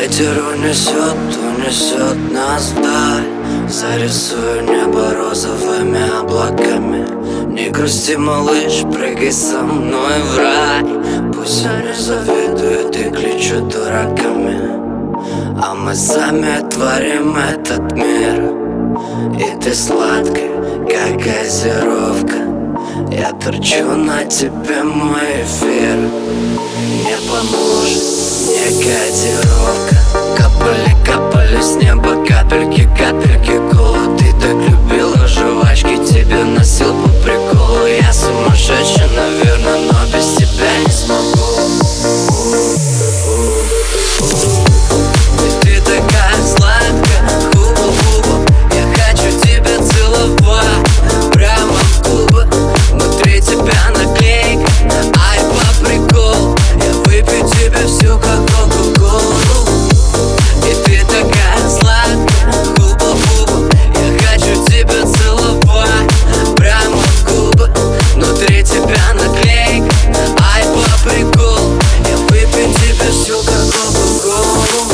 Ветер унесет нас вдаль. Зарисую небо розовыми облаками. Не грусти, малыш, прыгай со мной в рай. Пусть они завидуют и кличут дураками, а мы сами творим этот мир. И ты сладкая, как газировка. Я торчу на тебе, мой эфир. Не поможет мне котировка. Капали с неба капельки, голод. Ты так любила жвачки, тебе носил по приколу. Я сумасшедший, наверное, но без тебя не смогу. И ты такая сладкая, губа. Я хочу тебя целовать прямо в губы. Внутри тебя наклейка, ай, по приколу. Я выпью тебя всю, как кока-колу. И ты такая сладкая, губа. Я хочу тебя целовать прямо в губы. Внутри тебя наклейка, ай, по приколу. Я выпью тебя всю, как кока-колу.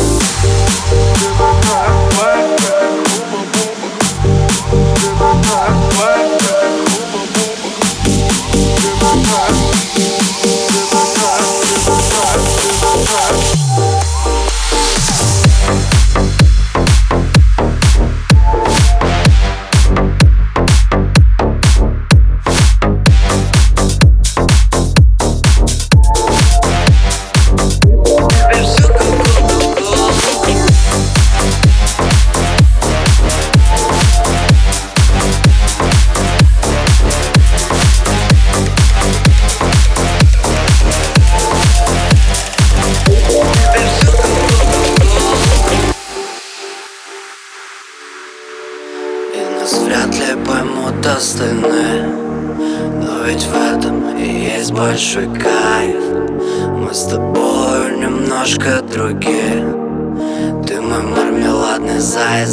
Вряд ли поймут остальные, но ведь в этом и есть большой кайф. Мы с тобой немножко другие. Ты мой мармеладный зай.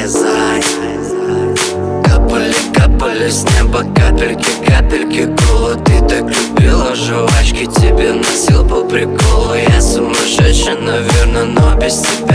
Капали с неба капельки, голод. Ты так любила жвачки, тебе носил по приколу. Я сумасшедший, наверное, но без тебя